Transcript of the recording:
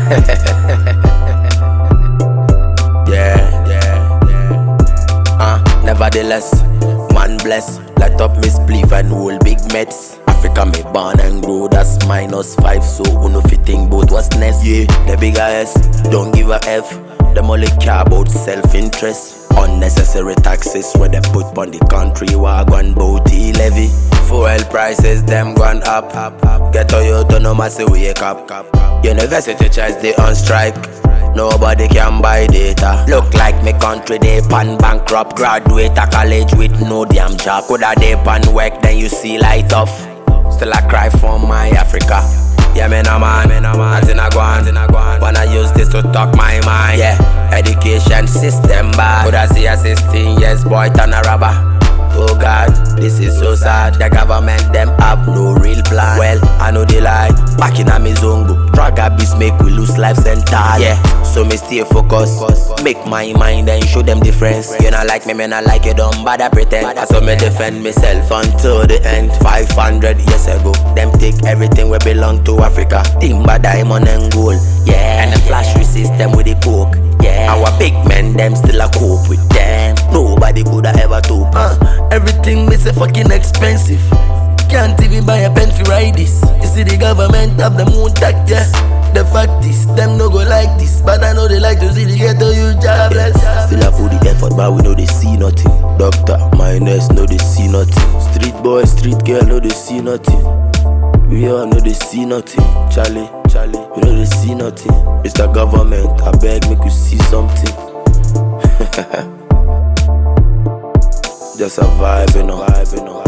Nevertheless, man bless, light up me spliff and whole big meds. Africa me born and grow, that's -5, so who no fit think bout what's next. Yeah, the bigger S, don't give a F. Them only care about self-interest. Unnecessary taxes where they put on the country wagon bout levy. Fuel prices them gone up. Get all your autonomous say wake up. University tries they on strike. Nobody can buy data. Look like me country they pan bankrupt. Graduate a college with no damn job. Coulda they pan work then you see light off. Still I cry for my Africa. Yeah, me no man, nothing I go on. Wanna use this to talk my mind. Yeah, education system bad. Coulda see a 16 years boy turn a robber. Oh God, this is so sad. The government them have no real plan. Well, I know they lie. Back in a me zongo, drug abuse make we lose lives entirely. Yeah, so me stay focused. Make my mind and show them difference. You not like me, me not like you, don't bother pretend. So me defend myself until the end. 500 years ago, them take everything we belong to Africa. Timber, diamond and gold. Yeah, and the flash system with the coke. Yeah, our big men them still a cope with them. Nobody coulda ever took. Everything me say fucking expensive. Can't even buy a pen for ride this. You see the government have them own tax, yeah. The fact is, them no go like this. But I know they like to see the ghetto you jobless. Still I put the effort, but we know they see nothing. Doctor, my nurse, know they see nothing. Street boy, street girl, know they see nothing. We all know they see nothing. Charlie, we know they see nothing. Mr. Government, I beg make you see something. Just a vibe, you know.